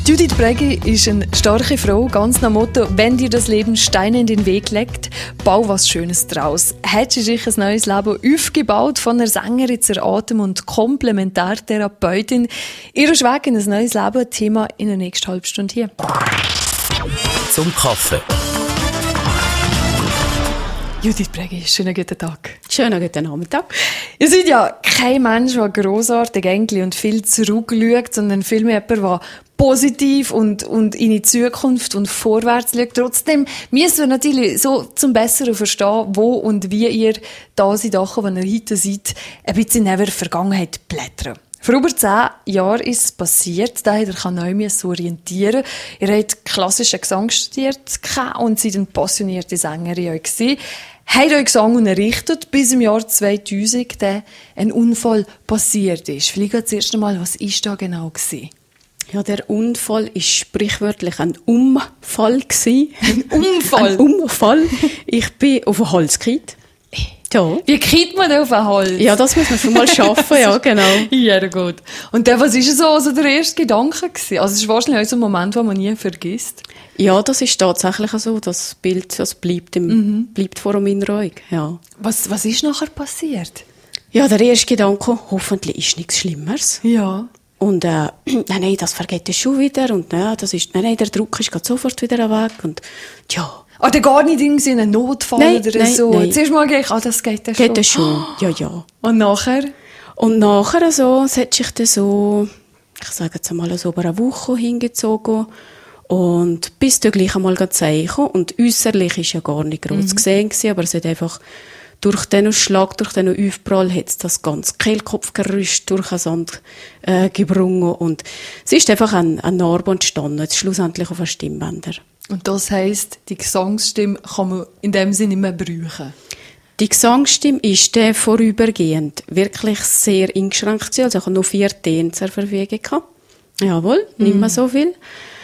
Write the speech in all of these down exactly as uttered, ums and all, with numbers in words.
Judith Brägi ist eine starke Frau, ganz nach dem Motto, wenn dir das Leben Steine in den Weg legt, bau was Schönes draus. Hat sie sich ein neues Leben aufgebaut, von einer Sängerin zur Atem- und Komplementartherapeutin. Ihr Weg in ein neues Leben, Thema in der nächsten halben Stunde hier. Zum Kaffee. Judith Brägi, schönen guten Tag. Schönen guten Nachmittag. Ihr seid ja kein Mensch, der grossartig Engel und viel zurückschaut, sondern vielmehr jemand, der positiv und, und in die Zukunft und vorwärts schaut. Trotzdem müssen wir natürlich so zum Besseren verstehen, wo und wie ihr da seid, wenn ihr heute seid, ein bisschen in der Vergangenheit blättern. Vor über zehn Jahren ist es passiert, da hat er neu orientieren. Ihr habt klassischen Gesang studiert und seid eine passionierte Sängerin gewesen. Habt euch Gesang unterrichtet, bis im Jahr zweitausend dann ein Unfall passiert ist. Vielleicht zuerst einmal, was war da genau gewesen? Ja, der Unfall war sprichwörtlich ein Unfall. Ein Unfall? Ein Unfall. Ich bin auf den Hals gefallen. Ja. Wie kriegt man denn auf den Hals? Ja, das muss man schon mal schaffen, ja, genau. Ja, gut. Und dann, was war so also der erste Gedanke gewesen? Also, es ist wahrscheinlich auch so ein Moment, den man nie vergisst. Ja, das ist tatsächlich so. Das Bild, das bleibt, im, mhm. bleibt vor meiner Augen, ja. Was, was ist nachher passiert? Ja, der erste Gedanke, hoffentlich ist nichts Schlimmeres. Ja. Und, äh, nein, nein, das vergeht es schon wieder. Und, nein, das ist, nein, nein, der Druck ist gerade sofort wieder weg. Und, ja. Ah, der gar nicht irgendwie in einen Notfall nein, oder nein, so? Nein. Zuerst mal gleich, ah, das geht ja schon. Geht das schon, ja, ja. Und nachher? Und nachher so, es hat sich dann so, ich sage jetzt einmal so, über eine Woche hingezogen. Und bis du gleich einmal zeigen. Und äußerlich ist ja gar nicht groß mhm. gesehen gewesen, aber es hat einfach, durch diesen Schlag, durch diesen Aufprall hat es das ganze Kehlkopfgerüst durch den Sand äh, gebrungen. Und es ist einfach ein, ein Narbe entstanden, jetzt schlussendlich auf einen Stimmbänder. Und das heisst, die Gesangsstimme kann man in dem Sinne nicht mehr brauchen? Die Gesangsstimme ist dann vorübergehend wirklich sehr eingeschränkt gewesen. Also ich hatte nur vier Töne zur Verfügung. Jawohl, mm. nicht mehr so viel.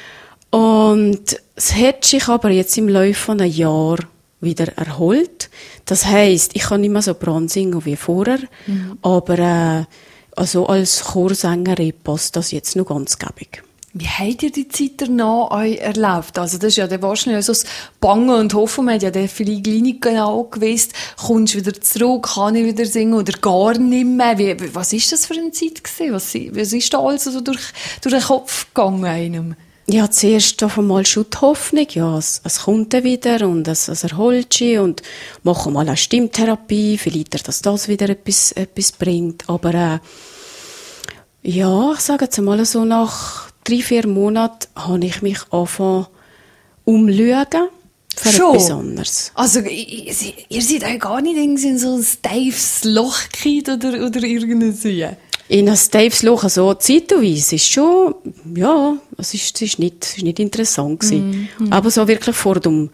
Und es hat sich aber jetzt im Laufe von einem Jahr wieder erholt. Das heisst, ich kann nicht mehr so bran singen wie vorher, mm. aber äh, also als Chorsängerin passt das jetzt noch ganz gäbig. Wie habt ihr die Zeit danach euch erlebt? Also das ist ja dann wahrscheinlich so das Bangen und Hoffen. Man hat ja dann vielleicht nicht genau gewusst, kommst du wieder zurück, kann ich wieder singen oder gar nicht mehr. Wie, was war das für eine Zeit gewesen? Was, was ist da alles so durch, durch den Kopf gegangen einem? Ja, zuerst auf einmal schon die Hoffnung, ja, es, es kommt dann wieder und es, es erholt sich und machen mal eine Stimmtherapie, vielleicht, dass das wieder etwas, etwas bringt. Aber äh, ja, ich sage jetzt mal so, nach drei, vier Monaten habe ich mich angefangen umzuschauen für Schon? Etwas anderes. Also, ihr, ihr seid auch gar nicht in so ein steifes Loch gekriegt oder, oder irgendwie? In ein steifes Loch, also zeitweise ist schon, ja, es ist, es ist nicht, es ist nicht interessant gewesen. Mm, mm. Aber so wirklich vor dem,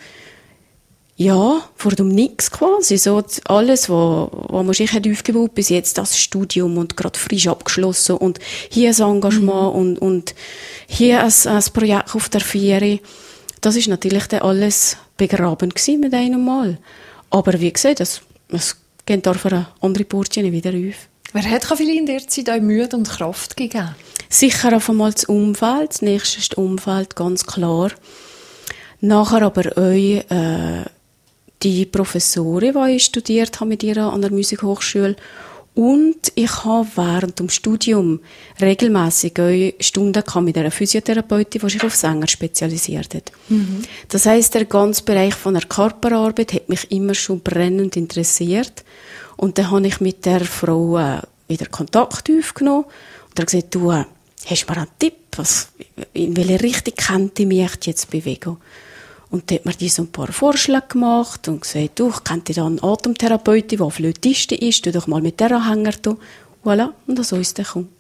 ja, vor dem Nix quasi, so alles, was, was man sich hat aufgebaut, bis jetzt das Studium und gerade frisch abgeschlossen und hier ein Engagement mm. und, und hier ein, ein Projekt auf der Viere. Das ist natürlich dann alles begraben gewesen mit einem Mal. Aber wie gesagt, es, es geht da für eine andere Portion wieder auf. Wer hat vielleicht in der Zeit euch Mühe und Kraft gegeben? Sicher auf einmal das Umfeld. Das nächste ist das Umfeld, ganz klar. Nachher aber euch, äh, die Professorin, die ich studiert habe mit ihr an der Musikhochschule. Und ich habe während dem Studium regelmässig euch Stunden mit einer Physiotherapeutin, die sich auf Sänger spezialisiert hat. Mhm. Das heisst, der ganze Bereich von der Körperarbeit hat mich immer schon brennend interessiert. Und dann habe ich mit der Frau äh, wieder Kontakt aufgenommen und er gesagt, du, äh, hast du mir einen Tipp? Was, in welche Richtung könnte ich mich jetzt bewegen? Und dann hat mir die so ein paar Vorschläge gemacht und gesagt, du, ich könnte da eine Atemtherapeutin, die Flötistin ist, tu doch mal mit der Anhänger da. Voilà, und so ist es gekommen.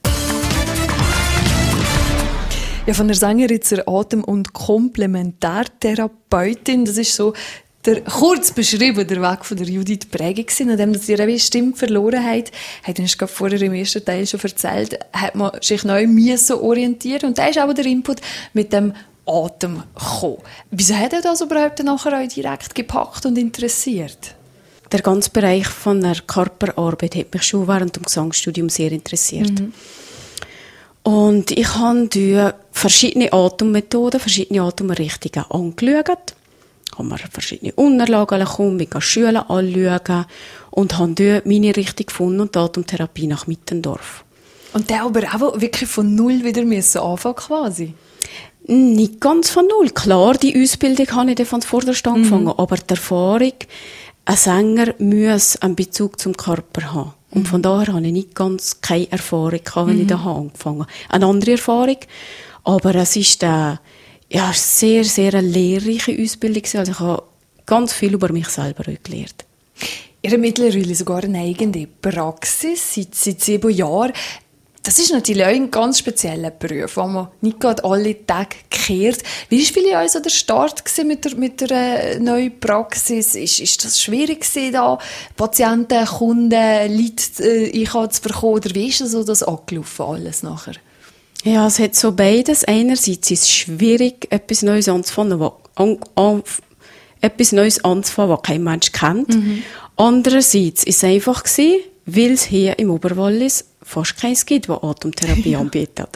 Ja, von der Sängerin zur Atem- und Komplementartherapeutin, das ist so der kurz beschrieben der Weg von der Judith Brägi gewesen, nachdem dass ihr eine Stimme verloren habt, hat uns gerade vorher im ersten Teil schon erzählt, hat man sich neu müssen orientieren und da ist auch der Input mit dem Atem gekommen. Wieso hat er das überhaupt nachher auch direkt gepackt und interessiert? Der ganze Bereich von der Körperarbeit hat mich schon während dem Gesangsstudium sehr interessiert. Mhm. Und ich habe verschiedene Atemmethoden, verschiedene Atemrichtungen angeschaut. Ich habe mir verschiedene Unterlagen bekommen, mich Schulen anschauen und habe dort meine Richtung gefunden und die Atemtherapie nach Mittendorf. Und der aber auch wirklich von null wieder müssen anfangen quasi? Nicht ganz von null. Klar, die Ausbildung habe ich dann von vorderst angefangen, mhm. aber die Erfahrung, ein Sänger muss einen Bezug zum Körper haben. Und von daher habe ich nicht ganz keine Erfahrung gehabt, wenn mhm. ich da angefangen habe. Eine andere Erfahrung, aber es ist eine ja, sehr, sehr eine lehrreiche Ausbildung. Also ich habe ganz viel über mich selber gelernt. Ihr habt mittlerweile sogar eine eigene Praxis seit, seit sieben Jahren. Das ist natürlich auch ein ganz spezieller Beruf, wo man nicht gerade alle Tage kehrt. Wie war für euch so der Start mit der, mit der äh, neuen Praxis? Ist, ist das schwierig gewesen, da Patienten, Kunden, Leute äh, zu bekommen? Oder wie ist das so das angelaufen alles nachher? Ja, es hat so beides. Einerseits ist es schwierig, etwas Neues anzufangen, was, an, an, etwas Neues anzufangen, was kein Mensch kennt. Mhm. Andererseits war es einfach gewesen, weil es hier im Oberwallis fast keins gibt, das Atemtherapie ja. anbietet.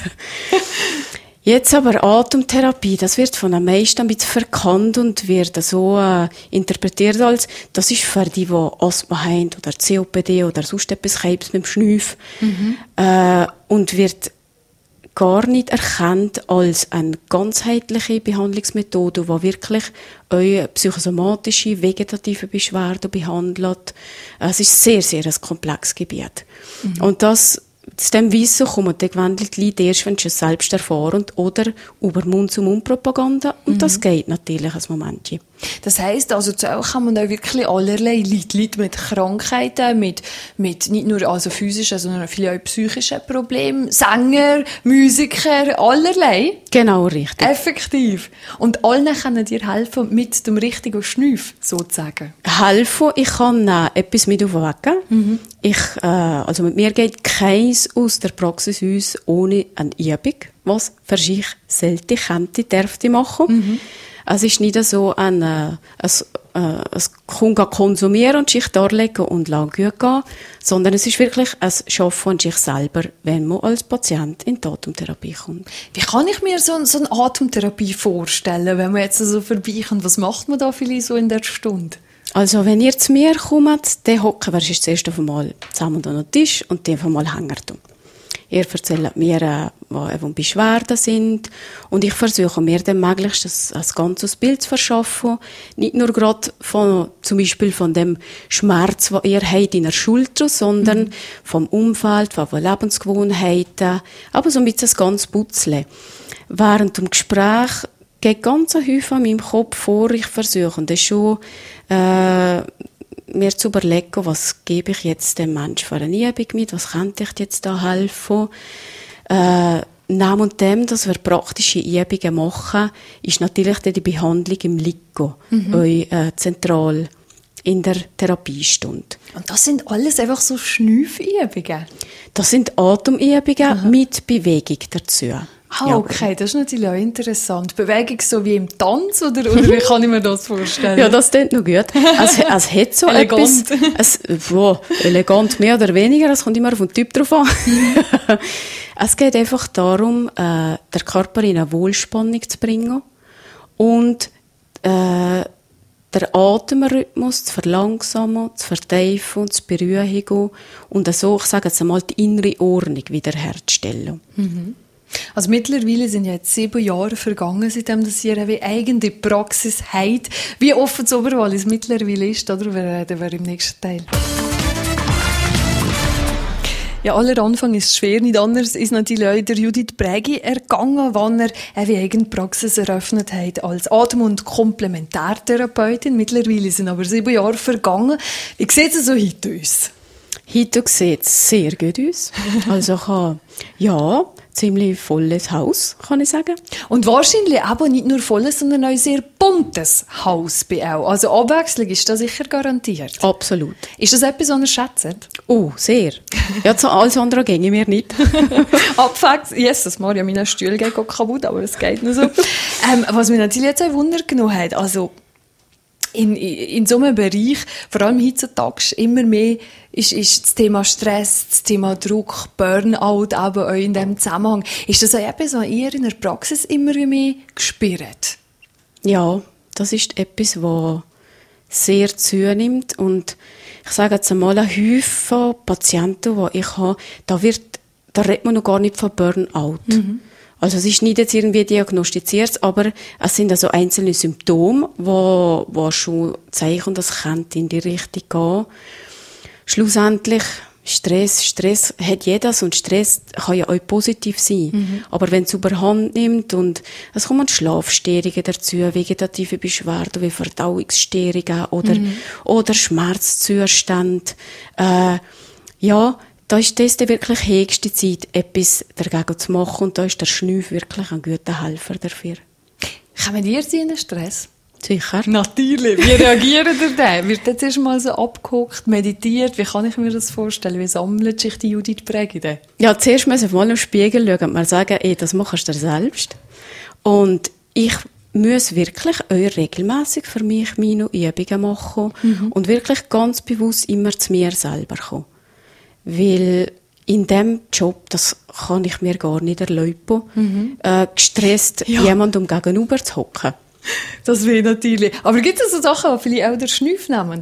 Jetzt aber Atemtherapie, das wird von den meisten ein bisschen verkannt und wird so äh, interpretiert als, das ist für die, die Asthma haben oder C O P D oder sonst etwas Krebs mit dem Schnüff. Mhm. Äh, und wird gar nicht erkannt als eine ganzheitliche Behandlungsmethode, die wirklich eure psychosomatische, vegetative Beschwerden behandelt. Es ist sehr, sehr ein komplexes Gebiet. Mhm. Und das, zu dem Wissen kommen die gewöhnlichen Leute erst, wenn sie es selbst erfahren oder über Mund-zu-Mund-Propaganda. Und mhm. das geht natürlich ein Momentchen. Das heisst, also zu euch kann man da wirklich allerlei Leute, Leute mit Krankheiten, mit, mit nicht nur also physischen, sondern vielleicht auch psychischen Problemen, Sänger, Musiker, allerlei. Genau, richtig. Effektiv. Und allen können dir helfen mit dem richtigen Schnüff, sozusagen. Helfen, ich kann äh, etwas mit aufwecken. Mhm. Ich, äh, also mit mir geht keins aus der Praxis aus ohne eine Übung, was für sich selten könnte, dürfte machen. Mhm. Es ist nicht so ein, äh, ein, äh, ein konsumieren und sich darlegen und lang gut gehen, sondern es ist wirklich ein Schaffen an sich selber, wenn man als Patient in die Atemtherapie kommt. Wie kann ich mir so, so eine Atemtherapie vorstellen, wenn man jetzt so vorbeikommt? Was macht man da vielleicht so in der Stunde? Also, wenn ihr zu mir kommt, dann hocken wir zuerst auf einmal zusammen an den Tisch und dann auf einmal hängen wir. Ihr erzählt mir, äh, was Beschwerden sind. Und ich versuche mir dann möglichst ein, ein ganzes Bild zu verschaffen. Nicht nur gerade von, zum Beispiel von dem Schmerz, den ihr habt in der Schulter, sondern mhm. vom Umfeld, von Lebensgewohnheiten. Aber so ein bisschen das ganze Putzle. Während dem Gespräch geht ganz ein Häufig an meinem Kopf vor. Ich versuche dann schon, äh, mir zu überlegen, was gebe ich jetzt dem Menschen für eine Übung mit, was könnte ich jetzt da helfen. Äh, neben und dem, dass wir praktische Übungen machen, ist natürlich die Behandlung im Ligo, mhm. euch, äh, zentral in der Therapiestunde. Und das sind alles einfach so Schnüffübungen? Das sind Atemübungen Aha. mit Bewegung dazu. Ah, okay, das ist natürlich auch interessant. Bewegung so wie im Tanz, oder, oder wie kann ich mir das vorstellen? Ja, das klingt noch gut. Es, es hat so elegant. etwas... Es, wow, elegant mehr oder weniger, es kommt immer auf den Typ drauf an. Es geht einfach darum, äh, der Körper in eine Wohlspannung zu bringen und äh, der Atemrhythmus zu verlangsamen, zu vertiefen und zu beruhigen und so, ich sage jetzt einmal, die innere Ordnung wiederherzustellen. Mhm. Also mittlerweile sind ja jetzt sieben Jahre vergangen, seitdem dass ihr eine eigene Praxis habt. Wie offen das Oberwallis mittlerweile ist, darüber reden wir im nächsten Teil. Ja, aller Anfang ist schwer, nicht anders ist natürlich auch der Judith Brägi ergangen, wann er eine eigene Praxis eröffnet hat als Atem- und Komplementärtherapeutin. Mittlerweile sind aber sieben Jahre vergangen. Wie sieht es so heute aus? Heute sieht es sehr gut aus. Also ich habe, ja, ziemlich volles Haus, kann ich sagen. Und wahrscheinlich aber nicht nur volles, sondern auch ein sehr buntes Haus bei auch. Also Abwechslung ist da sicher garantiert. Absolut. Ist das etwas, was ihr schätzt? Oh, sehr. Ja, alles andere ginge mir nicht. Abwechslung, Jesus Maria, mein Stuhl geht kaputt, aber es geht nur so. ähm, was mich natürlich jetzt auch Wunder genommen hat, also In, in so einem Bereich, vor allem heutzutage, immer mehr ist, ist das Thema Stress, das Thema Druck, Burnout, aber auch in diesem Zusammenhang. Ist das auch etwas, was ihr in der Praxis immer mehr spürt? Ja, das ist etwas, was sehr zunimmt. Und ich sage jetzt einmal, ein Häufchen Patienten, die ich habe, da, wird, da redet man noch gar nicht von Burnout. Mhm. Also es ist nicht jetzt irgendwie diagnostiziert, aber es sind also einzelne Symptome, wo, wo schon zeigen, das könnte in die Richtung gehen. Schlussendlich Stress, Stress hat jeder und Stress kann ja auch positiv sein. Mhm. Aber wenn es überhand nimmt und es kommen Schlafstörungen dazu, vegetative Beschwerden wie Verdauungsstörungen oder, mhm. oder Schmerzzustände, äh, ja, da ist das die wirklich höchste Zeit, etwas dagegen zu machen. Und da ist der Schnüff wirklich ein guter Helfer dafür. Kommen ihr in den Stress? Sicher. Natürlich. Wie reagieren ihr denn? Wird jetzt erst mal so abgeguckt, meditiert? Wie kann ich mir das vorstellen? Wie sammelt sich die Judith Brägi denn? Ja, zuerst müssen wir mal im Spiegel schauen und mal sagen, ey, das machst du selbst. Und ich muss wirklich auch regelmässig für mich meine Übungen machen mhm. und wirklich ganz bewusst immer zu mir selber kommen. Weil in diesem Job, das kann ich mir gar nicht erlauben, mhm. äh, gestresst ja. jemandem gegenüber zu hocken. Das will natürlich. Aber gibt es so Sachen, die vielleicht auch der Schnüff nehmen?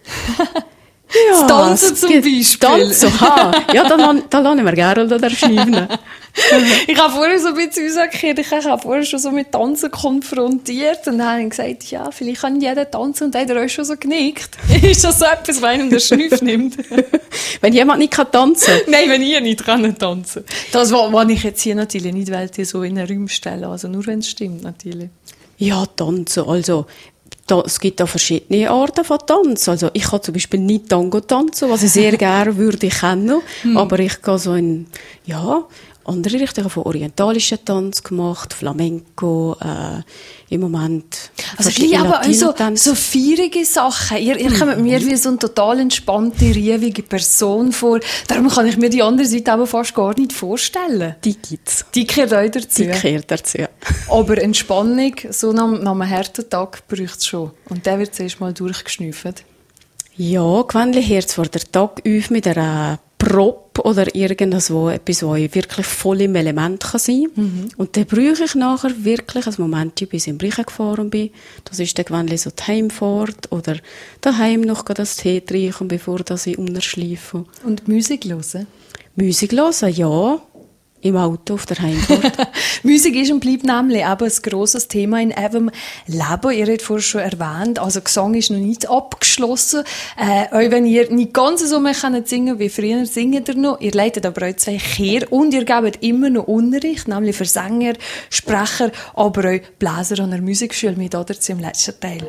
Ja, das Tanzen zum Beispiel. Tanzen, ha. Ja, da, da lasse ich mir gerne den Schnüff. Ich habe vorher so ein bisschen rausgekehrt, ich habe vorher schon so mit Tanzen konfrontiert und dann habe ich gesagt, ja, vielleicht kann jeder tanzen und dann hat er euch schon so genickt. Ist das so etwas, wenn einem der Schnüff nimmt? Wenn jemand nicht kann tanzen? Nein, wenn ihr nicht kann tanzen. Das, was ich jetzt hier natürlich nicht wollte, so in einen Raum stellen, also nur wenn es stimmt, natürlich. Ja, tanzen, also da, es gibt auch verschiedene Arten von Tanzen. Also ich kann zum Beispiel nicht Tango tanzen, was ich sehr gerne würde kennen, hm. aber ich gehe so in, ja, andere Richtungen von orientalischen Tanz gemacht, Flamenco, äh, im Moment. Also ich liebe aber auch so, so feierige Sachen. Ihr, ihr kommt mir wie so eine total entspannte, ruhige Person vor. Darum kann ich mir die andere Seite aber fast gar nicht vorstellen. Die gibt's. Die gehört auch dazu. Die gehört dazu. Aber Entspannung, so nach, nach einem harten Tag braucht es schon. Und der wird zuerst mal durchgeschnüffelt. Ja, gewöhnlich hört zwar der Tag auf mit einer Prop oder irgendwas, wo etwas, wo wirklich voll im Element kann sein kann. Mhm. Und dann brauche ich nachher wirklich ein Moment, bis ich in Brüche gefahren bin. Das ist dann gewöhnlich so die Heimfahrt oder daheim noch das Tee trinken, bevor ich unterschleife. Und Musik hören? Musik hören, ja. Im Auto auf der Heimfahrt. Musik ist und bleibt nämlich eben ein grosses Thema in eurem Leben. Ihr habt vorhin schon erwähnt, also Gesang ist noch nicht abgeschlossen. Äh, auch wenn ihr nicht ganz so mehr könnt singen wie früher, singt ihr noch. Ihr leitet aber auch zwei Chöre und ihr gebt immer noch Unterricht, nämlich für Sänger, Sprecher, aber auch Bläser an der Musikschule mit dazu im letzten Teil.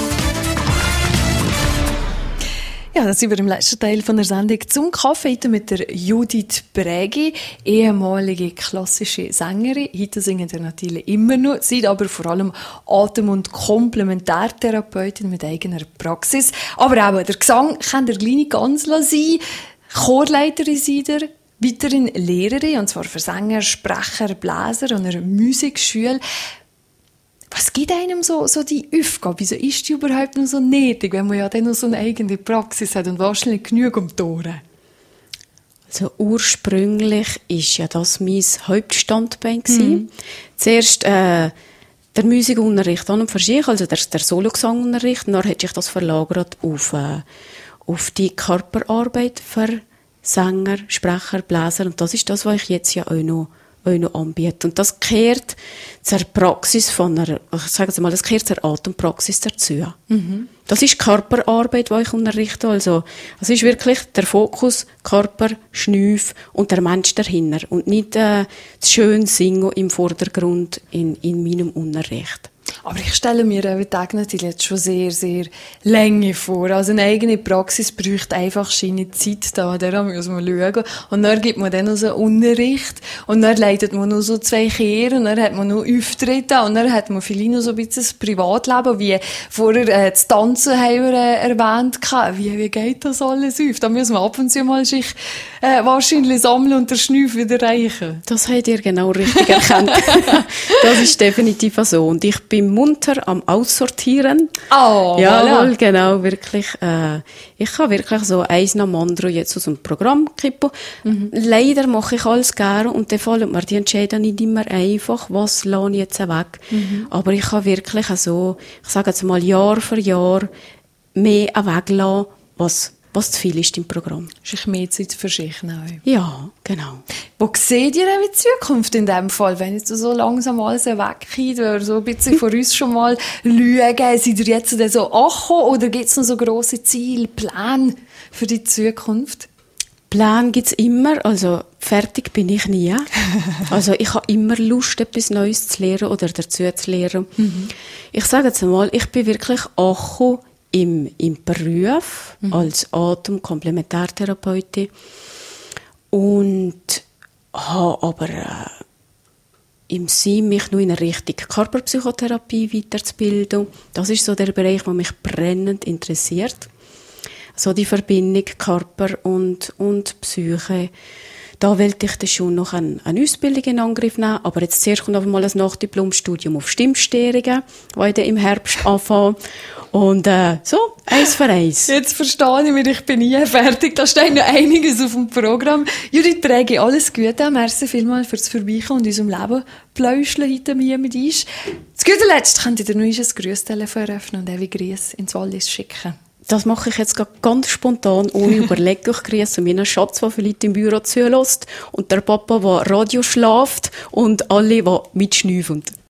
Ja, da sind wir im letzten Teil von der Sendung zum Kaffee heute mit der Judith Brägi, ehemalige klassische Sängerin. Heute singt ihr natürlich immer noch, seid aber vor allem Atem- und Komplementärtherapeutin mit eigener Praxis. Aber auch der Gesang kann ihr gleich nicht ganz sein. Chorleiterin seid ihr, weiterhin Lehrerin, und zwar für Sänger, Sprecher, Bläser an einer Musikschule. Was gibt einem so, so die Aufgabe? Wieso ist die überhaupt noch so nötig, wenn man ja dann noch so eine eigene Praxis hat und wahrscheinlich genug um die Ohren? Also ursprünglich war ja das mein Hauptstandbein. Mhm. Zuerst äh, der Musikunterricht an und für sich, also der, der Sologesangunterricht, und dann hat sich das verlagert auf, äh, auf die Körperarbeit für Sänger, Sprecher, Bläser, und das ist das, was ich jetzt ja auch noch auch noch anbieten. Und das gehört zur Praxis von einer, ich sage es mal, das gehört zur Atempraxis dazu. Mhm. Das ist Körperarbeit, die ich unterrichte. Also, es ist wirklich der Fokus, Körper, Schnüff und der Mensch dahinter. Und nicht äh, das schöne Singen im Vordergrund in, in meinem Unterricht. Aber ich stelle mir den Tag natürlich jetzt schon sehr, sehr lange vor. Also eine eigene Praxis braucht einfach seine Zeit da, da muss man schauen. Und dann gibt man dann noch so einen Unterricht und dann leitet man noch so zwei Chöre und dann hat man noch Auftritte und dann hat man vielleicht noch so ein bisschen das Privatleben, wie vorher äh, das Tanzen haben wir äh, erwähnt. Wie, wie geht das alles auf? Da muss man ab und zu mal sich äh, wahrscheinlich sammeln und den Schnüff wieder reichen. Das habt ihr genau richtig erkannt. Das ist definitiv so. Und ich bin munter am Aussortieren. Oh, Jawohl, voilà. genau, wirklich. Äh, ich kann wirklich so eins nach dem anderen jetzt aus dem Programm kippen. Mhm. Leider mache ich alles gerne und dann fallen mir die Entscheidungen nicht immer einfach, was lasse ich jetzt weg. Mhm. Aber ich kann wirklich so, ich sage jetzt mal Jahr für Jahr, mehr weglassen, was was zu viel ist im Programm. Ist ich mehr Zeit für sich neu. Ja, genau. Wo seht ihr denn die Zukunft in dem Fall, wenn jetzt so langsam alles weggeht oder so ein bisschen vor uns schon mal schauen, seid ihr jetzt so angekommen oder gibt es noch so grosse Ziele, Pläne für die Zukunft? Plan gibt's immer, also fertig bin ich nie. Also ich habe immer Lust, etwas Neues zu lernen oder dazu zu lernen. Mhm. Ich sage jetzt mal, ich bin wirklich angekommen im, im Beruf mhm. als Atem-Komplementärtherapeutin und habe aber äh, im Sinn, mich nur in Richtung Körperpsychotherapie weiterzubilden. Das ist so der Bereich, der mich brennend interessiert. So die Verbindung Körper und, und Psyche. Da wollte ich dann schon noch eine, eine Ausbildung in Angriff nehmen. Aber jetzt zuerst kommt auf einmal ein Nachdiplomstudium auf Stimmstörungen, das ich dann im Herbst anfange. Und äh, so, eins für eins. Jetzt verstehe ich mich, ich bin nie fertig. Da steht noch einiges auf dem Programm. Judith Prägi, alles Gute. Merci vielmals fürs Vorbeikommen und unserem Leben pläuscheln heute mir mit uns. Zu guter Letzt könnt ihr dir noch ein Grüßtelefon eröffnen und ewig Grüße ins Wallis schicken. Das mache ich jetzt ganz spontan, ohne Überlegung. Ich grüße meinen Schatz, der vielleicht im Büro zulässt, und der Papa, der Radio schlaft, und alle, die mitschnüffeln.